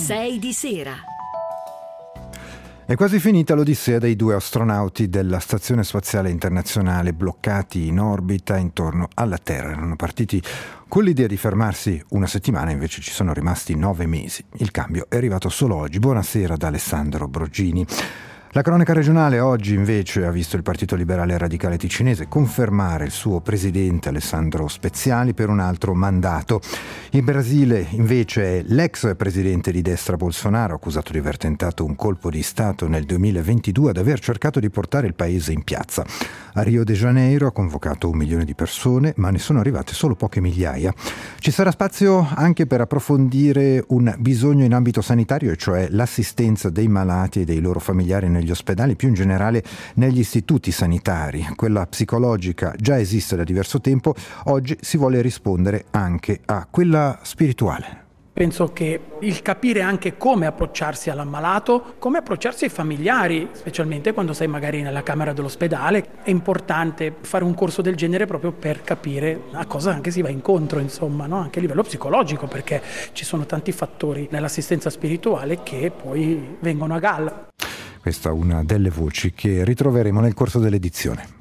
6 di sera. È quasi finita l'odissea dei 2 astronauti della Stazione Spaziale Internazionale bloccati in orbita intorno alla Terra. Erano partiti con l'idea di fermarsi una settimana, invece ci sono rimasti 9 mesi. Il cambio è arrivato solo oggi. Buonasera da Alessandro Brogini. La cronaca regionale oggi invece ha visto il Partito Liberale Radicale Ticinese confermare il suo presidente Alessandro Speziali per un altro mandato. In Brasile invece è l'ex presidente di destra Bolsonaro, accusato di aver tentato un colpo di Stato nel 2022, ad aver cercato di portare il paese in piazza. A Rio de Janeiro ha convocato 1 milione di persone, ma ne sono arrivate solo poche migliaia. Ci sarà spazio anche per approfondire un bisogno in ambito sanitario, e cioè l'assistenza dei malati e dei loro familiari negli ospedali, più in generale negli istituti sanitari. Quella psicologica già esiste da diverso tempo, oggi si vuole rispondere anche a quella spirituale. Penso che il capire anche come approcciarsi all'ammalato, come approcciarsi ai familiari, specialmente quando sei magari nella camera dell'ospedale, è importante fare un corso del genere proprio per capire a cosa anche si va incontro, insomma, no? Anche a livello psicologico, perché ci sono tanti fattori nell'assistenza spirituale che poi vengono a galla. Questa è una delle voci che ritroveremo nel corso dell'edizione.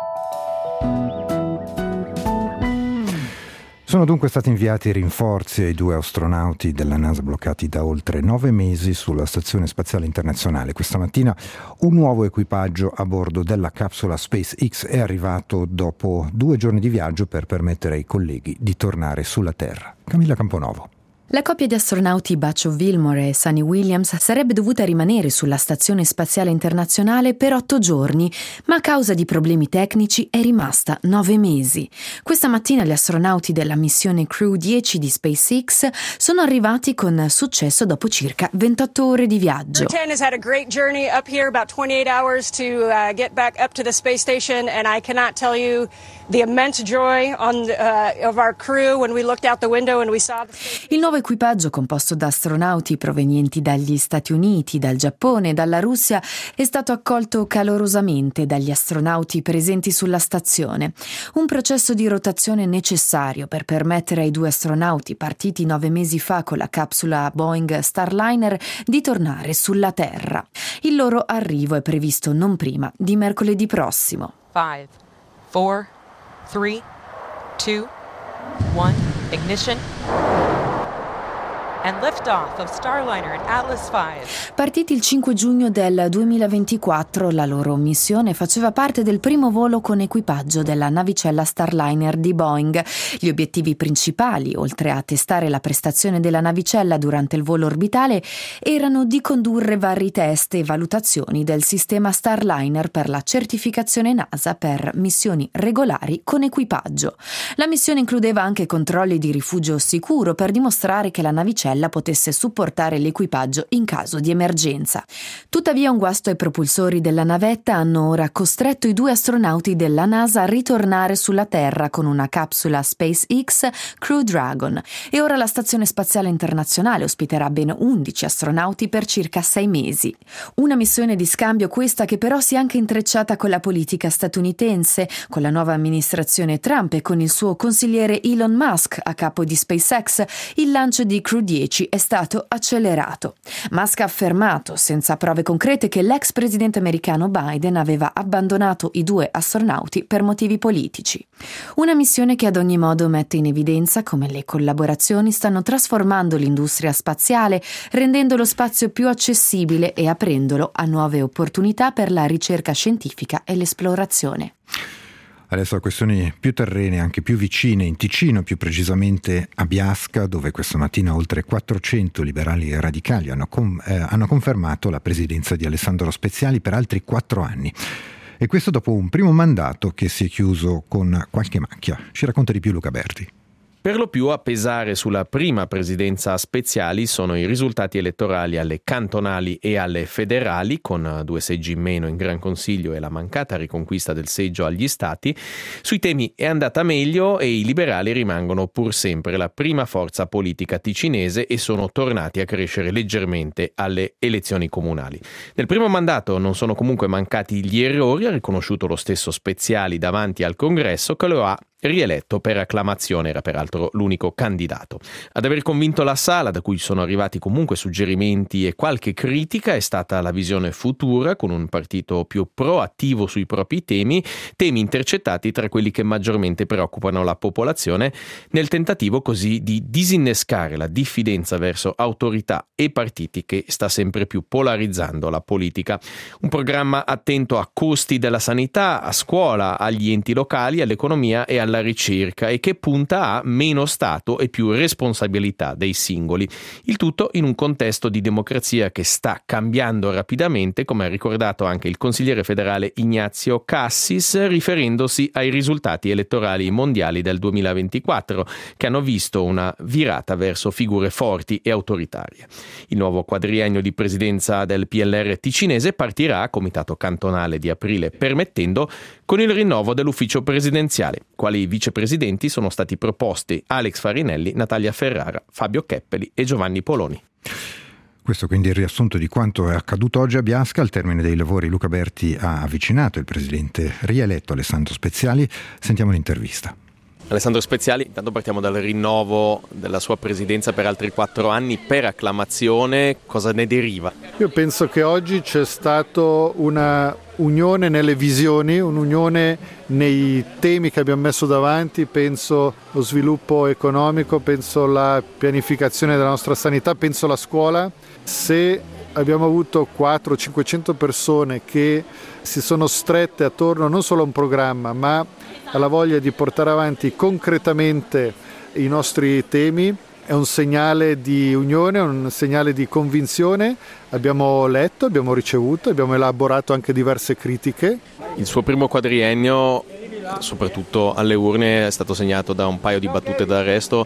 Sono dunque stati inviati rinforzi ai 2 astronauti della NASA bloccati da oltre 9 mesi sulla Stazione Spaziale Internazionale. Questa mattina un nuovo equipaggio a bordo della capsula SpaceX è arrivato dopo 2 giorni di viaggio per permettere ai colleghi di tornare sulla Terra. Camilla Camponovo. La coppia di astronauti Butch Wilmore e Sunny Williams sarebbe dovuta rimanere sulla Stazione Spaziale Internazionale per 8 giorni, ma a causa di problemi tecnici è rimasta 9 mesi. Questa mattina gli astronauti della missione Crew 10 di SpaceX sono arrivati con successo dopo circa 28 ore di viaggio. Crew 10 has had a great journey up here, about 28 hours to get back up to the space station, and I cannot tell you the immense joy of our crew when we looked out the window and we saw the space. Il nuovo equipaggio, composto da astronauti provenienti dagli Stati Uniti, dal Giappone e dalla Russia, è stato accolto calorosamente dagli astronauti presenti sulla stazione. Un processo di rotazione necessario per permettere ai 2 astronauti partiti 9 mesi fa con la capsula Boeing Starliner di tornare sulla Terra. Il loro arrivo è previsto non prima di mercoledì prossimo. 5, 4, 3, 2, 1, ignition. And liftoff of Starliner and Atlas V. Partiti il 5 giugno del 2024, la loro missione faceva parte del primo volo con equipaggio della navicella Starliner di Boeing. Gli obiettivi principali, oltre a testare la prestazione della navicella durante il volo orbitale, erano di condurre vari test e valutazioni del sistema Starliner per la certificazione NASA per missioni regolari con equipaggio. La missione includeva anche controlli di rifugio sicuro per dimostrare che la navicella potesse supportare l'equipaggio in caso di emergenza. Tuttavia un guasto ai propulsori della navetta hanno ora costretto i 2 astronauti della NASA a ritornare sulla Terra con una capsula SpaceX Crew Dragon, e ora la Stazione Spaziale Internazionale ospiterà ben 11 astronauti per circa 6 mesi. Una missione di scambio questa che però si è anche intrecciata con la politica statunitense, con la nuova amministrazione Trump e con il suo consigliere Elon Musk a capo di SpaceX. Il lancio di Crew 10 è stato accelerato. Musk ha affermato, senza prove concrete, che l'ex presidente americano Biden aveva abbandonato i 2 astronauti per motivi politici. Una missione che ad ogni modo mette in evidenza come le collaborazioni stanno trasformando l'industria spaziale, rendendo lo spazio più accessibile e aprendolo a nuove opportunità per la ricerca scientifica e l'esplorazione. Adesso a questioni più terrene, anche più vicine, in Ticino, più precisamente a Biasca, dove questa mattina oltre 400 liberali e radicali hanno confermato la presidenza di Alessandro Speziali per altri 4 anni. E questo dopo un primo mandato che si è chiuso con qualche macchia. Ci racconta di più Luca Berti. Per lo più a pesare sulla prima presidenza Speziali sono i risultati elettorali alle cantonali e alle federali, con 2 seggi in meno in Gran Consiglio e la mancata riconquista del seggio agli stati. Sui temi è andata meglio e i liberali rimangono pur sempre la prima forza politica ticinese e sono tornati a crescere leggermente alle elezioni comunali. Nel primo mandato non sono comunque mancati gli errori, ha riconosciuto lo stesso Speziali davanti al Congresso, che lo ha rieletto per acclamazione, era peraltro l'unico candidato. Ad aver convinto la sala, da cui sono arrivati comunque suggerimenti e qualche critica, è stata la visione futura, con un partito più proattivo sui propri temi intercettati tra quelli che maggiormente preoccupano la popolazione, nel tentativo così di disinnescare la diffidenza verso autorità e partiti che sta sempre più polarizzando la politica. Un programma attento a costi della sanità, a scuola, agli enti locali, all'economia e alla ricerca, e che punta a meno Stato e più responsabilità dei singoli. Il tutto in un contesto di democrazia che sta cambiando rapidamente, come ha ricordato anche il consigliere federale Ignazio Cassis, riferendosi ai risultati elettorali mondiali del 2024, che hanno visto una virata verso figure forti e autoritarie. Il nuovo quadriennio di presidenza del PLR ticinese partirà a comitato cantonale di aprile permettendo, con il rinnovo dell'ufficio presidenziale. Quali vicepresidenti sono stati proposti Alex Farinelli, Natalia Ferrara, Fabio Keppeli e Giovanni Poloni. Questo quindi è il riassunto di quanto è accaduto oggi a Biasca. Al termine dei lavori Luca Berti ha avvicinato il presidente rieletto Alessandro Speziali. Sentiamo l'intervista. Alessandro Speziali, intanto partiamo dal rinnovo della sua presidenza per altri 4 anni per acclamazione. Cosa ne deriva? Io penso che oggi c'è stato una unione nelle visioni, un'unione nei temi che abbiamo messo davanti, penso lo sviluppo economico, penso la pianificazione della nostra sanità, penso la scuola. Se abbiamo avuto 400-500 persone che si sono strette attorno non solo a un programma, ma alla voglia di portare avanti concretamente i nostri temi, è un segnale di unione, un segnale di convinzione. Abbiamo letto, abbiamo ricevuto, abbiamo elaborato anche diverse critiche. Il suo primo quadriennio, soprattutto alle urne, è stato segnato da un paio di battute d'arresto,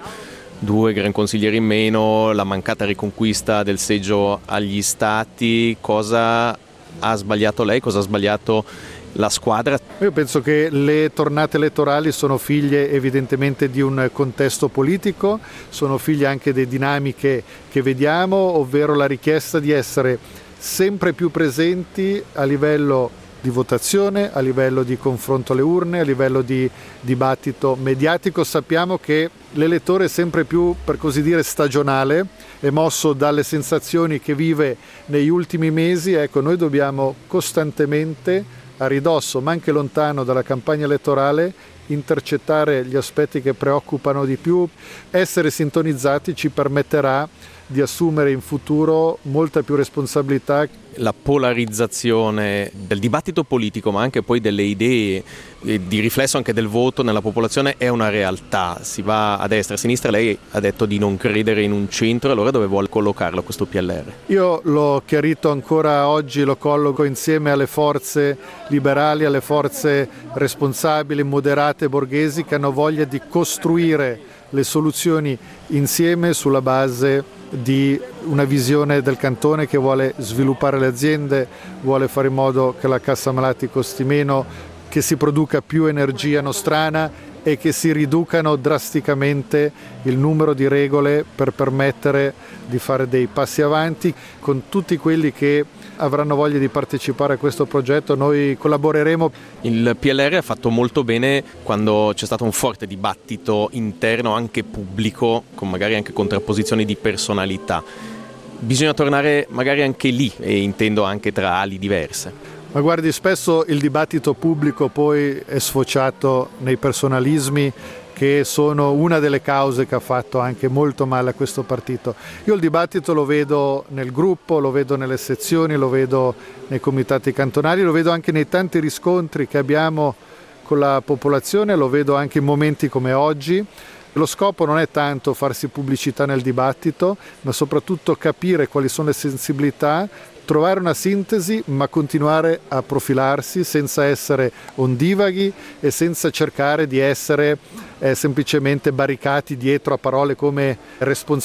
2 gran consiglieri in meno, la mancata riconquista del seggio agli stati. Cosa ha sbagliato lei? Cosa ha sbagliato la squadra? Io penso che le tornate elettorali sono figlie evidentemente di un contesto politico, sono figlie anche delle dinamiche che vediamo, ovvero la richiesta di essere sempre più presenti a livello di votazione, a livello di confronto alle urne, a livello di dibattito mediatico. Sappiamo che l'elettore è sempre più, per così dire, stagionale, è mosso dalle sensazioni che vive negli ultimi mesi. Ecco, noi dobbiamo costantemente, a ridosso ma anche lontano dalla campagna elettorale, intercettare gli aspetti che preoccupano di più. Essere sintonizzati ci permetterà di assumere in futuro molta più responsabilità. La polarizzazione del dibattito politico, ma anche poi delle idee, di riflesso anche del voto nella popolazione, è una realtà. Si va a destra, a sinistra. Lei ha detto di non credere in un centro, allora dove vuole collocarlo questo PLR? Io l'ho chiarito ancora oggi, lo colloco insieme alle forze liberali, alle forze responsabili, moderate, borghesi, che hanno voglia di costruire le soluzioni insieme sulla base di una visione del cantone che vuole sviluppare le aziende, vuole fare in modo che la cassa malati costi meno, che si produca più energia nostrana e che si riducano drasticamente il numero di regole per permettere di fare dei passi avanti. Con tutti quelli che avranno voglia di partecipare a questo progetto noi collaboreremo. Il PLR ha fatto molto bene quando c'è stato un forte dibattito interno, anche pubblico, con magari anche contrapposizioni di personalità. Bisogna tornare magari anche lì, e intendo anche tra ali diverse. Ma guardi, spesso il dibattito pubblico poi è sfociato nei personalismi, che sono una delle cause che ha fatto anche molto male a questo partito. Io il dibattito lo vedo nel gruppo, lo vedo nelle sezioni, lo vedo nei comitati cantonali, lo vedo anche nei tanti riscontri che abbiamo con la popolazione, lo vedo anche in momenti come oggi. Lo scopo non è tanto farsi pubblicità nel dibattito, ma soprattutto capire quali sono le sensibilità, trovare una sintesi, ma continuare a profilarsi senza essere ondivaghi e senza cercare di essere semplicemente barricati dietro a parole come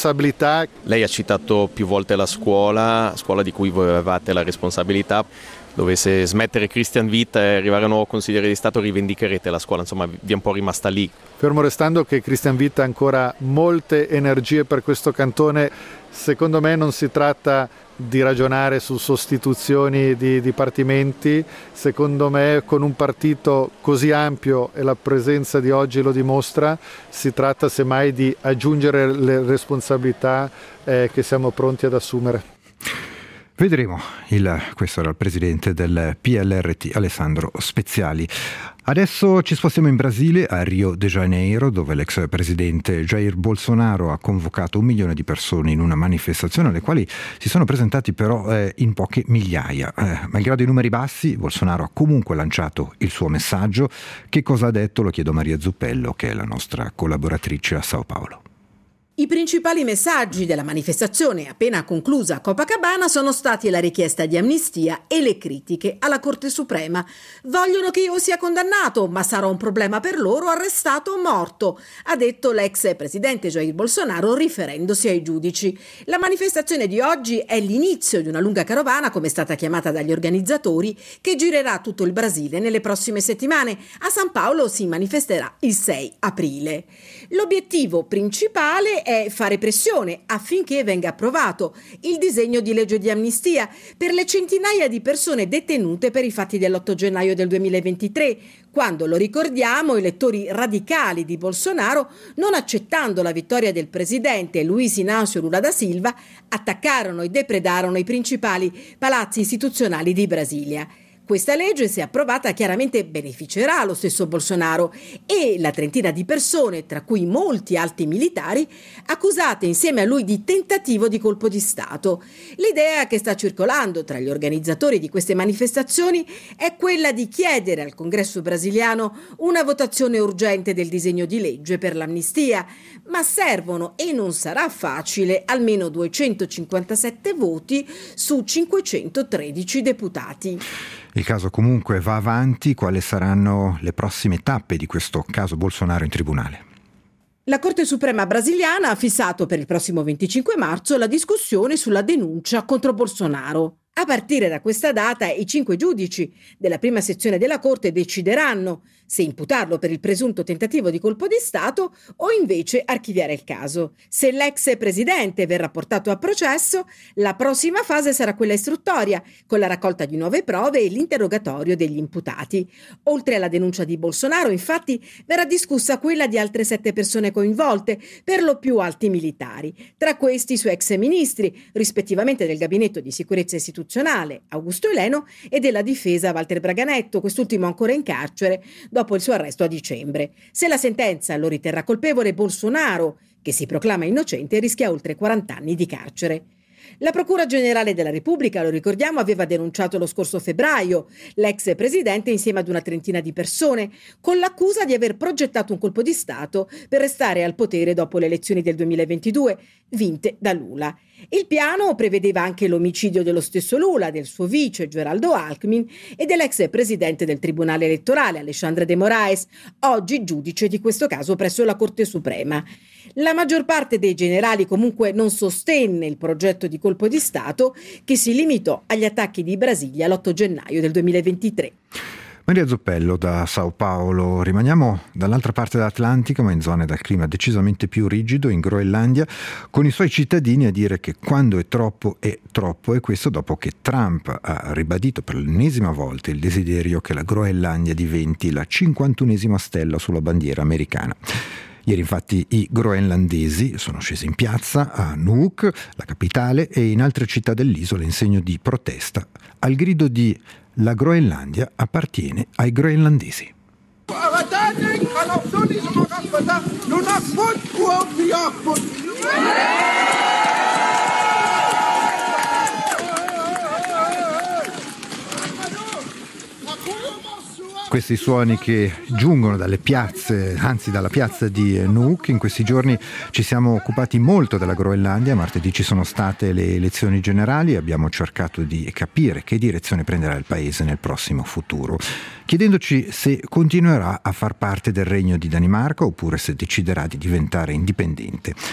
responsabilità. Lei ha citato più volte la scuola di cui voi avevate la responsabilità. dovesse smettere Christian Witt e arrivare un nuovo consigliere di Stato, rivendicherete la scuola? Insomma, vi è un po' rimasta lì. Fermo restando che Christian Witt ha ancora molte energie per questo cantone, secondo me non si tratta di ragionare su sostituzioni di dipartimenti. Secondo me, con un partito così ampio, e la presenza di oggi lo dimostra, si tratta semmai di aggiungere le responsabilità che siamo pronti ad assumere. Vedremo. Questo era il presidente del PLRT, Alessandro Speziali. Adesso ci spostiamo in Brasile, a Rio de Janeiro, dove l'ex presidente Jair Bolsonaro ha convocato 1 milione di persone in una manifestazione alle quali si sono presentati però in poche migliaia. Malgrado i numeri bassi, Bolsonaro ha comunque lanciato il suo messaggio. Che cosa ha detto? Lo chiedo a Maria Zuppello, che è la nostra collaboratrice a Sao Paolo. I principali messaggi della manifestazione appena conclusa a Copacabana sono stati la richiesta di amnistia e le critiche alla Corte Suprema. Vogliono che io sia condannato, ma sarà un problema per loro, arrestato o morto, ha detto l'ex presidente Jair Bolsonaro riferendosi ai giudici. La manifestazione di oggi è l'inizio di una lunga carovana, come è stata chiamata dagli organizzatori, che girerà tutto il Brasile nelle prossime settimane. A San Paolo si manifesterà il 6 aprile. L'obiettivo principale è fare pressione affinché venga approvato il disegno di legge di amnistia per le centinaia di persone detenute per i fatti dell'8 gennaio del 2023, quando, lo ricordiamo, i elettori radicali di Bolsonaro, non accettando la vittoria del presidente Luiz Inácio Lula da Silva, attaccarono e depredarono i principali palazzi istituzionali di Brasilia. Questa legge, se approvata, chiaramente beneficerà lo stesso Bolsonaro e la trentina di persone, tra cui molti alti militari, accusate insieme a lui di tentativo di colpo di Stato. L'idea che sta circolando tra gli organizzatori di queste manifestazioni è quella di chiedere al Congresso brasiliano una votazione urgente del disegno di legge per l'amnistia, ma servono, e non sarà facile, almeno 257 voti su 513 deputati. Il caso comunque va avanti. Quali saranno le prossime tappe di questo caso Bolsonaro in tribunale? La Corte Suprema brasiliana ha fissato per il prossimo 25 marzo la discussione sulla denuncia contro Bolsonaro. A partire da questa data i 5 giudici della prima sezione della Corte decideranno se imputarlo per il presunto tentativo di colpo di Stato o invece archiviare il caso. Se l'ex presidente verrà portato a processo, la prossima fase sarà quella istruttoria, con la raccolta di nuove prove e l'interrogatorio degli imputati. Oltre alla denuncia di Bolsonaro, infatti, verrà discussa quella di altre 7 persone coinvolte, per lo più alti militari. Tra questi i suoi ex ministri, rispettivamente del Gabinetto di Sicurezza Istituzionale, Augusto Heleno, e della Difesa, Walter Braganetto, quest'ultimo ancora in carcere dopo il suo arresto a dicembre. Se la sentenza lo riterrà colpevole, Bolsonaro, che si proclama innocente, rischia oltre 40 anni di carcere. La Procura Generale della Repubblica, lo ricordiamo, aveva denunciato lo scorso febbraio l'ex presidente insieme ad una trentina di persone, con l'accusa di aver progettato un colpo di Stato per restare al potere dopo le elezioni del 2022, vinte da Lula. Il piano prevedeva anche l'omicidio dello stesso Lula, del suo vice Geraldo Alckmin e dell'ex presidente del Tribunale Elettorale Alexandre de Moraes, oggi giudice di questo caso presso la Corte Suprema. La maggior parte dei generali comunque non sostenne il progetto di colpo di Stato, che si limitò agli attacchi di Brasilia l'8 gennaio del 2023. Maria Zuppello da Sao Paolo. Rimaniamo dall'altra parte dell'Atlantico, ma in zone dal clima decisamente più rigido, in Groenlandia, con i suoi cittadini a dire che quando è troppo, e questo dopo che Trump ha ribadito per l'ennesima volta il desiderio che la Groenlandia diventi la 51esima stella sulla bandiera americana. Ieri infatti i groenlandesi sono scesi in piazza a Nuuk, la capitale, e in altre città dell'isola in segno di protesta, al grido di "La Groenlandia appartiene ai groenlandesi". Questi suoni che giungono dalle piazze, anzi dalla piazza di Nuuk. In questi giorni ci siamo occupati molto della Groenlandia. Martedì ci sono state le elezioni generali e abbiamo cercato di capire che direzione prenderà il paese nel prossimo futuro, chiedendoci se continuerà a far parte del regno di Danimarca oppure se deciderà di diventare indipendente.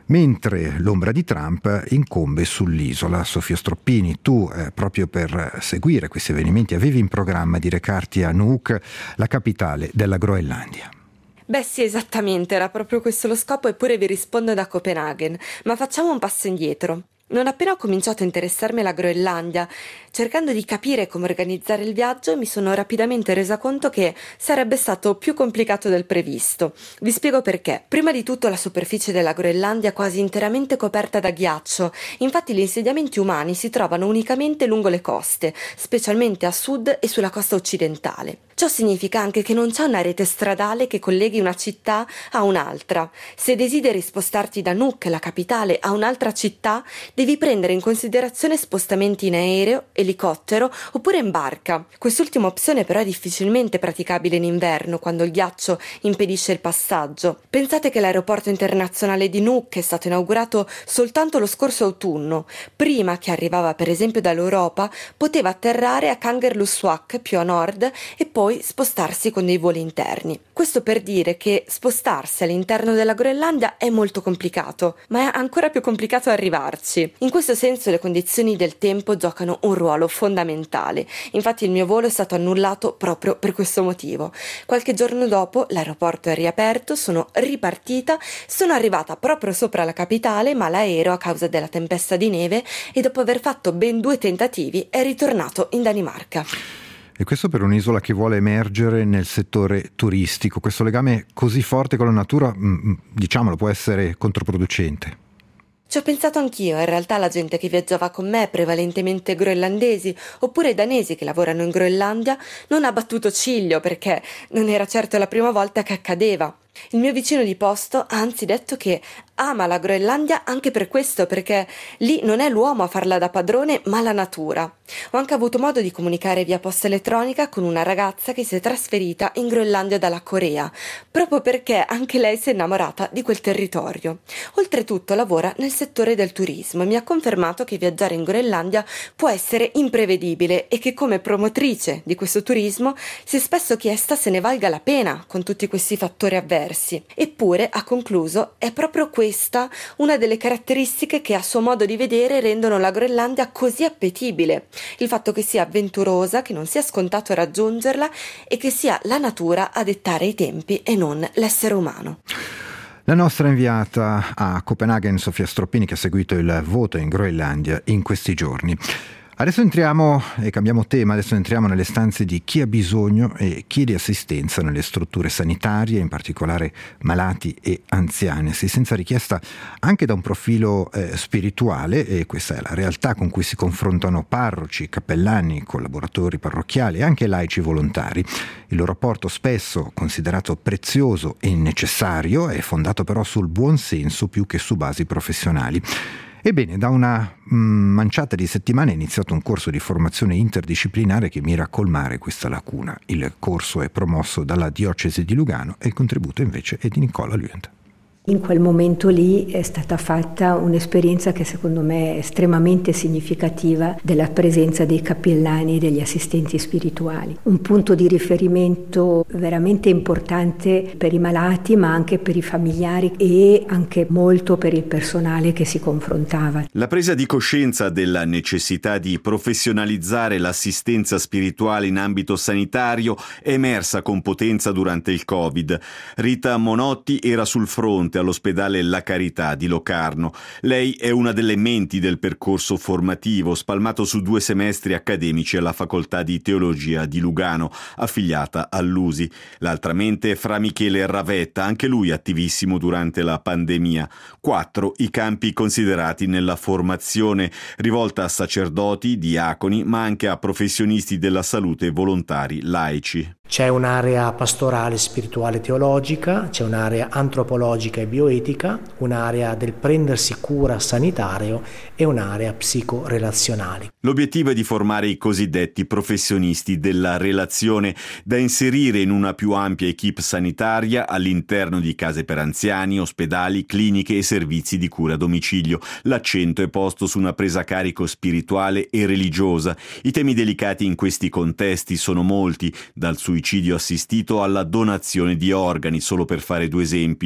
mentre l'ombra di Trump incombe sull'isola. Sofia Stroppini, tu proprio per seguire questi avvenimenti avevi in programma di recarti a Nuuk, la capitale della Groenlandia. Beh sì, esattamente, era proprio questo lo scopo, eppure vi rispondo da Copenaghen, ma facciamo un passo indietro. Non appena ho cominciato a interessarmi alla Groenlandia, cercando di capire come organizzare il viaggio, mi sono rapidamente resa conto che sarebbe stato più complicato del previsto. Vi spiego perché. Prima di tutto la superficie della Groenlandia è quasi interamente coperta da ghiaccio, infatti gli insediamenti umani si trovano unicamente lungo le coste, specialmente a sud e sulla costa occidentale. Ciò significa anche che non c'è una rete stradale che colleghi una città a un'altra. Se desideri spostarti da Nuuk, la capitale, a un'altra città, devi prendere in considerazione spostamenti in aereo, elicottero oppure in barca. Quest'ultima opzione però è difficilmente praticabile in inverno, quando il ghiaccio impedisce il passaggio. Pensate che l'aeroporto internazionale di Nuuk è stato inaugurato soltanto lo scorso autunno. Prima, che arrivava per esempio dall'Europa, poteva atterrare a Kangerlussuaq più a nord e poi spostarsi con dei voli interni. Questo per dire che spostarsi all'interno della Groenlandia è molto complicato, ma è ancora più complicato arrivarci. In questo senso le condizioni del tempo giocano un ruolo fondamentale. Infatti il mio volo è stato annullato proprio per questo motivo. Qualche giorno dopo l'aeroporto è riaperto, sono ripartita, sono arrivata proprio sopra la capitale, ma l'aereo, a causa della tempesta di neve e dopo aver fatto ben 2 tentativi, è ritornato in Danimarca. E questo per un'isola che vuole emergere nel settore turistico. Questo legame così forte con la natura, diciamolo, può essere controproducente. Ci ho pensato anch'io, in realtà la gente che viaggiava con me, prevalentemente groenlandesi oppure danesi che lavorano in Groenlandia, non ha battuto ciglio perché non era certo la prima volta che accadeva. Il mio vicino di posto ha anzi detto che ama la Groenlandia anche per questo, perché lì non è l'uomo a farla da padrone ma la natura. Ho anche avuto modo di comunicare via posta elettronica con una ragazza che si è trasferita in Groenlandia dalla Corea, proprio perché anche lei si è innamorata di quel territorio. Oltretutto lavora nel settore del turismo e mi ha confermato che viaggiare in Groenlandia può essere imprevedibile e che come promotrice di questo turismo si è spesso chiesta se ne valga la pena con tutti questi fattori avversi. Eppure, ha concluso, è proprio questa una delle caratteristiche che a suo modo di vedere rendono la Groenlandia così appetibile: il fatto che sia avventurosa, che non sia scontato raggiungerla e che sia la natura a dettare i tempi e non l'essere umano. La nostra inviata a Copenaghen, Sofia Stroppini, che ha seguito il voto in Groenlandia in questi giorni. Adesso entriamo e cambiamo tema, adesso entriamo nelle stanze di chi ha bisogno e chiede assistenza nelle strutture sanitarie, in particolare malati e anziani, assistenza richiesta anche da un profilo spirituale, e questa è la realtà con cui si confrontano parroci, cappellani, collaboratori parrocchiali e anche laici volontari. Il loro apporto, spesso considerato prezioso e necessario, è fondato però sul buon senso più che su basi professionali. Ebbene, da una manciata di settimane è iniziato un corso di formazione interdisciplinare che mira a colmare questa lacuna. Il corso è promosso dalla Diocesi di Lugano e il contributo invece è di Nicola Luent. In quel momento lì è stata fatta un'esperienza che secondo me è estremamente significativa della presenza dei cappellani e degli assistenti spirituali. Un punto di riferimento veramente importante per i malati, ma anche per i familiari e anche molto per il personale che si confrontava. La presa di coscienza della necessità di professionalizzare l'assistenza spirituale in ambito sanitario è emersa con potenza durante il Covid. Rita Monotti era sul fronte all'ospedale La Carità di Locarno. Lei è una delle menti del percorso formativo spalmato su 2 semestri accademici alla Facoltà di Teologia di Lugano, affiliata all'USI. L'altra mente è Fra Michele Ravetta, anche lui attivissimo durante la pandemia. 4 i campi considerati nella formazione, rivolta a sacerdoti, diaconi, ma anche a professionisti della salute e volontari laici. C'è un'area pastorale, spirituale, teologica, c'è un'area antropologica e bioetica, un'area del prendersi cura sanitario e un'area psicorelazionale. L'obiettivo è di formare i cosiddetti professionisti della relazione, da inserire in una più ampia equipe sanitaria all'interno di case per anziani, ospedali, cliniche e servizi di cura a domicilio. L'accento è posto su una presa a carico spirituale e religiosa. I temi delicati in questi contesti sono molti, dal suicidio assistito alla donazione di organi, solo per fare 2 esempi.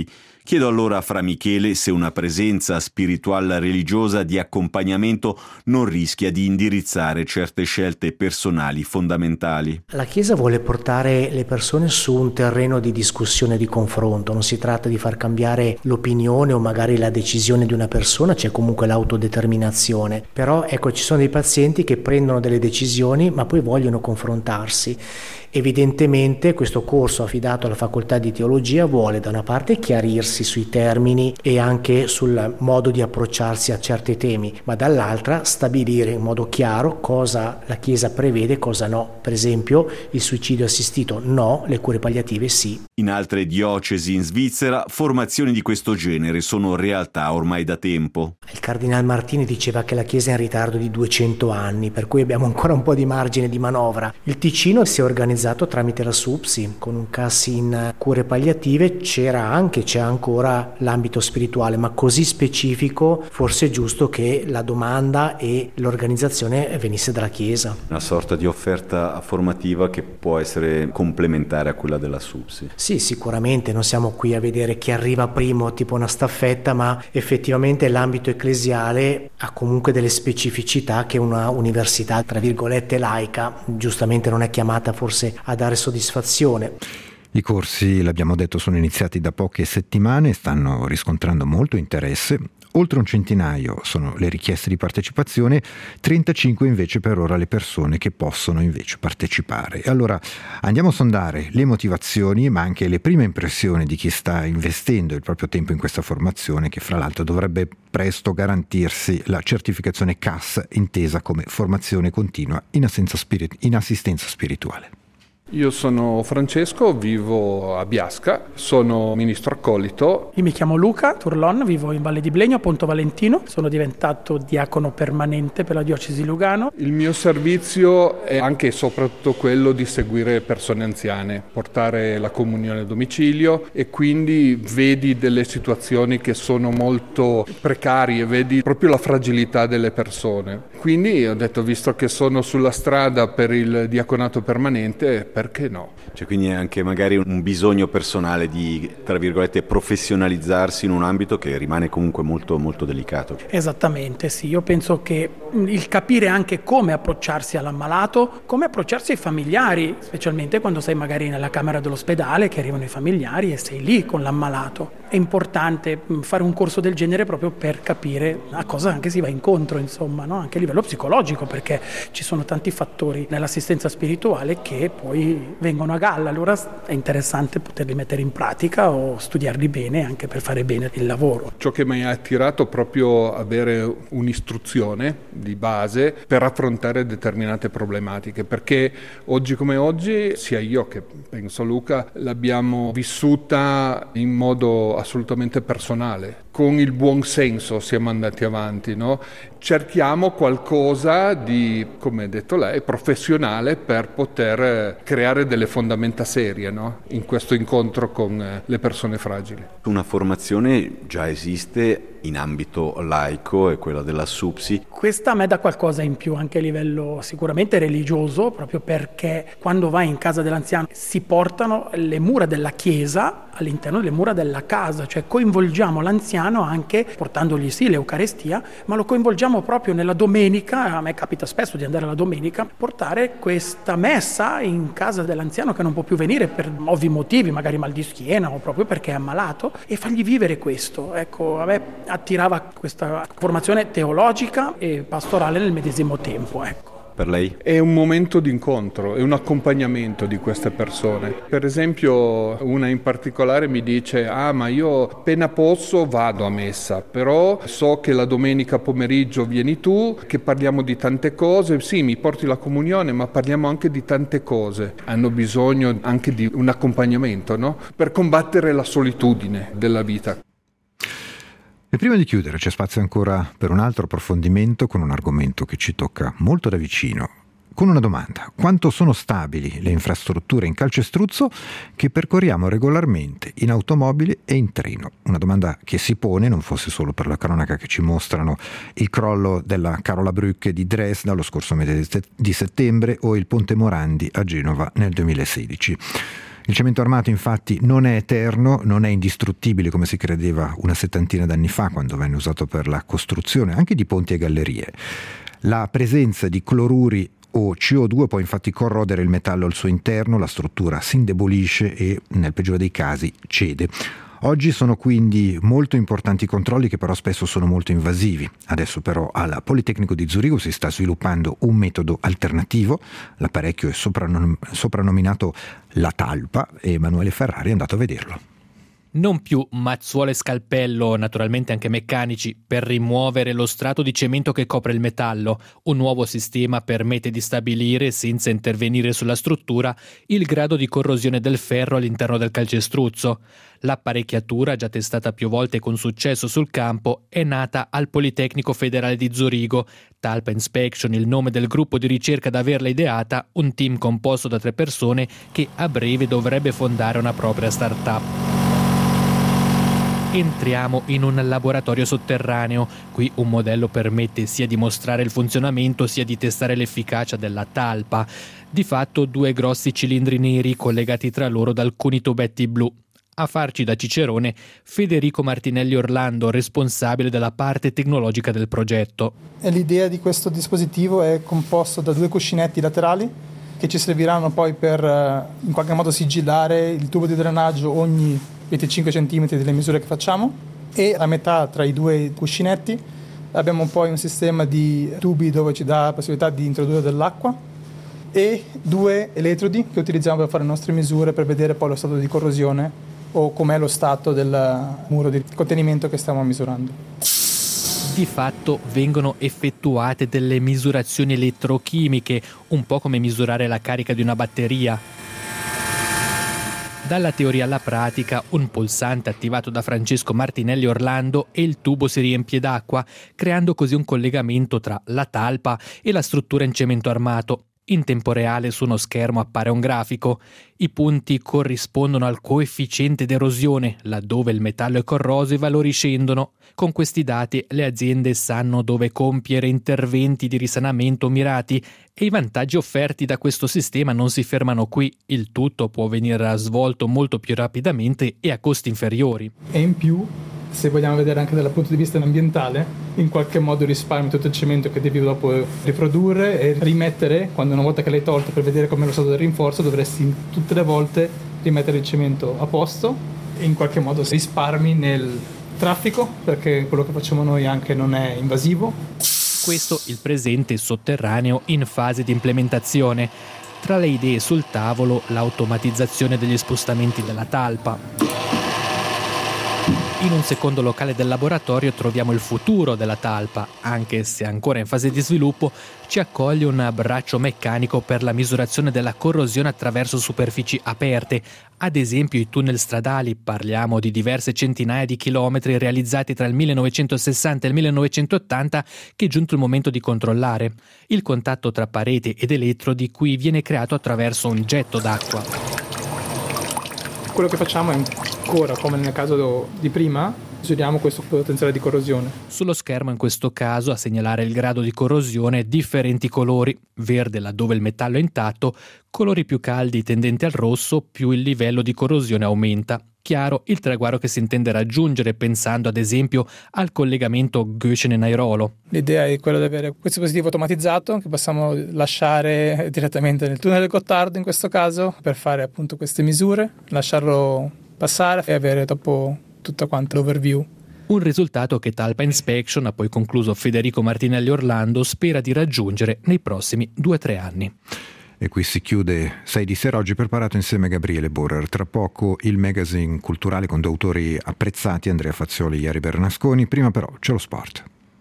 Chiedo allora a Fra Michele se una presenza spirituale religiosa di accompagnamento non rischia di indirizzare certe scelte personali fondamentali. La Chiesa vuole portare le persone su un terreno di discussione e di confronto, non si tratta di far cambiare l'opinione o magari la decisione di una persona, c'è comunque l'autodeterminazione, però ecco, ci sono dei pazienti che prendono delle decisioni ma poi vogliono confrontarsi. Evidentemente questo corso affidato alla facoltà di teologia vuole da una parte chiarirsi sui termini e anche sul modo di approcciarsi a certi temi, ma dall'altra stabilire in modo chiaro cosa la Chiesa prevede e cosa no. Per esempio il suicidio assistito no, le cure palliative sì. In altre diocesi in Svizzera formazioni di questo genere sono realtà ormai da tempo. Il Cardinal Martini diceva che la Chiesa è in ritardo di 200 anni, per cui abbiamo ancora un po' di margine di manovra. Il Ticino si è organizzato tramite la SUPSI, con un CAS in cure palliative, c'è ancora l'ambito spirituale, ma così specifico forse è giusto che la domanda e l'organizzazione venisse dalla Chiesa. Una sorta di offerta formativa che può essere complementare a quella della SUPSI. Sì, sicuramente non siamo qui a vedere chi arriva primo, tipo una staffetta, ma effettivamente l'ambito ecclesiale ha comunque delle specificità che una università, tra virgolette, laica, giustamente non è chiamata forse a dare soddisfazione. I corsi, l'abbiamo detto, sono iniziati da poche settimane e stanno riscontrando molto interesse. Oltre un centinaio sono le richieste di partecipazione, 35 invece per ora le persone che possono invece partecipare. E allora andiamo a sondare le motivazioni, ma anche le prime impressioni di chi sta investendo il proprio tempo in questa formazione, che fra l'altro dovrebbe presto garantirsi la certificazione CAS, intesa come formazione continua in assistenza spirituale. Io sono Francesco, vivo a Biasca, sono ministro accolito. Io mi chiamo Luca Turlon, vivo in Valle di Blegno, a Ponto Valentino, sono diventato diacono permanente per la diocesi di Lugano. Il mio servizio è anche e soprattutto quello di seguire persone anziane, portare la comunione a domicilio e quindi vedi delle situazioni che sono molto precarie, vedi proprio la fragilità delle persone. Quindi ho detto, visto che sono sulla strada per il diaconato permanente, perché no? Cioè, quindi è anche magari un bisogno personale di, tra virgolette, professionalizzarsi in un ambito che rimane comunque molto, molto delicato. Esattamente, sì. Io penso che il capire anche come approcciarsi all'ammalato, come approcciarsi ai familiari, specialmente quando sei magari nella camera dell'ospedale, che arrivano i familiari e sei lì con l'ammalato. È importante fare un corso del genere proprio per capire a cosa anche si va incontro, insomma, no? Anche a livello psicologico, perché ci sono tanti fattori nell'assistenza spirituale che poi vengono a galla, allora è interessante poterli mettere in pratica o studiarli bene anche per fare bene il lavoro. Ciò che mi ha attirato proprio avere un'istruzione di base per affrontare determinate problematiche, perché oggi come oggi, sia io che penso Luca, l'abbiamo vissuta in modo assolutamente personale. Con il buon senso siamo andati avanti, no? Cerchiamo qualcosa di, come ha detto lei, professionale per poter creare delle fondamenta serie, no? In questo incontro con le persone fragili. Una formazione già esiste in ambito laico, è quella della SUPSI. Questa a me dà qualcosa in più anche a livello sicuramente religioso, proprio perché quando vai in casa dell'anziano si portano le mura della chiesa all'interno delle mura della casa, cioè coinvolgiamo l'anziano anche portandogli sì l'Eucarestia, ma lo coinvolgiamo proprio nella domenica. A me capita spesso di andare alla domenica, portare questa messa in casa dell'anziano che non può più venire per ovvi motivi, magari mal di schiena o proprio perché è ammalato, e fargli vivere questo. Ecco, a me attirava questa formazione teologica e pastorale nel medesimo tempo, ecco. Per lei? È un momento di incontro, è un accompagnamento di queste persone. Per esempio, una in particolare mi dice: ma io appena posso vado a messa, però so che la domenica pomeriggio vieni tu, che parliamo di tante cose, sì, mi porti la comunione, ma parliamo anche di tante cose. Hanno bisogno anche di un accompagnamento, no? Per combattere la solitudine della vita. E prima di chiudere c'è spazio ancora per un altro approfondimento con un argomento che ci tocca molto da vicino, con una domanda: quanto sono stabili le infrastrutture in calcestruzzo che percorriamo regolarmente in automobile e in treno? Una domanda che si pone, non fosse solo per la cronaca che ci mostrano il crollo della Carola Brücke di Dresda lo scorso mese di settembre o il Ponte Morandi a Genova nel 2016. Il cemento armato infatti non è eterno, non è indistruttibile come si credeva una settantina d'anni fa quando venne usato per la costruzione anche di ponti e gallerie. La presenza di cloruri o CO2 può infatti corrodere il metallo al suo interno, la struttura si indebolisce e nel peggiore dei casi cede. Oggi sono quindi molto importanti i controlli che però spesso sono molto invasivi. Adesso però al Politecnico di Zurigo si sta sviluppando un metodo alternativo. L'apparecchio è soprannominato la talpa e Emanuele Ferrari è andato a vederlo. Non più mazzuole e scalpello, naturalmente anche meccanici, per rimuovere lo strato di cemento che copre il metallo. Un nuovo sistema permette di stabilire, senza intervenire sulla struttura, il grado di corrosione del ferro all'interno del calcestruzzo. L'apparecchiatura, già testata più volte con successo sul campo, è nata al Politecnico Federale di Zurigo. Talpa Inspection, il nome del gruppo di ricerca ad averla ideata, un team composto da 3 persone che a breve dovrebbe fondare una propria start-up. Entriamo in un laboratorio sotterraneo. Qui un modello permette sia di mostrare il funzionamento sia di testare l'efficacia della talpa. Di fatto 2 grossi cilindri neri collegati tra loro da alcuni tubetti blu. A farci da cicerone Federico Martinelli Orlando, responsabile della parte tecnologica del progetto. L'idea di questo dispositivo è composto da 2 cuscinetti laterali che ci serviranno poi per in qualche modo sigillare il tubo di drenaggio ogni 25 cm delle misure che facciamo, e a metà tra i 2 cuscinetti abbiamo poi un sistema di tubi dove ci dà la possibilità di introdurre dell'acqua e 2 elettrodi che utilizziamo per fare le nostre misure per vedere poi lo stato di corrosione o com'è lo stato del muro di contenimento che stiamo misurando. Di fatto vengono effettuate delle misurazioni elettrochimiche, un po' come misurare la carica di una batteria. Dalla teoria alla pratica, un pulsante attivato da Francesco Martinelli Orlando e il tubo si riempie d'acqua, creando così un collegamento tra la talpa e la struttura in cemento armato. In tempo reale su uno schermo appare un grafico. I punti corrispondono al coefficiente d'erosione, laddove il metallo è corroso i valori scendono. Con questi dati le aziende sanno dove compiere interventi di risanamento mirati e i vantaggi offerti da questo sistema non si fermano qui. Il tutto può venire svolto molto più rapidamente e a costi inferiori. E in più, se vogliamo vedere anche dal punto di vista ambientale, in qualche modo risparmi tutto il cemento che devi dopo riprodurre e rimettere. Quando una volta che l'hai tolto per vedere com'è lo stato del rinforzo, dovresti tutte le volte rimettere il cemento a posto e in qualche modo risparmi nel traffico, perché quello che facciamo noi anche non è invasivo. Questo il presente sotterraneo in fase di implementazione. Tra le idee sul tavolo l'automatizzazione degli spostamenti della talpa. In un secondo locale del laboratorio troviamo il futuro della talpa, anche se ancora in fase di sviluppo. Ci accoglie un braccio meccanico per la misurazione della corrosione attraverso superfici aperte, ad esempio i tunnel stradali. Parliamo di diverse centinaia di chilometri realizzati tra il 1960 e il 1980 che è giunto il momento di controllare. Il contatto tra parete ed elettrodi qui viene creato attraverso un getto d'acqua. Quello che facciamo è ancora, come nel caso di prima, misuriamo questo potenziale di corrosione. Sullo schermo in questo caso a segnalare il grado di corrosione differenti colori: verde laddove il metallo è intatto, colori più caldi tendenti al rosso, più il livello di corrosione aumenta. Chiaro il traguardo che si intende raggiungere pensando ad esempio al collegamento Göschenen-Airolo. L'idea è quella di avere questo dispositivo automatizzato che possiamo lasciare direttamente nel tunnel del Gottardo in questo caso per fare appunto queste misure, lasciarlo passare e avere dopo tutta quanta l'overview. Un risultato che Talpa Inspection, ha poi concluso Federico Martinelli Orlando, spera di raggiungere nei prossimi 2-3 anni. E qui si chiude 6 di sera, oggi preparato insieme a Gabriele Borer. Tra poco il magazine culturale con 2 autori apprezzati, Andrea Fazzioli e Iari Bernasconi. Prima però c'è lo sport.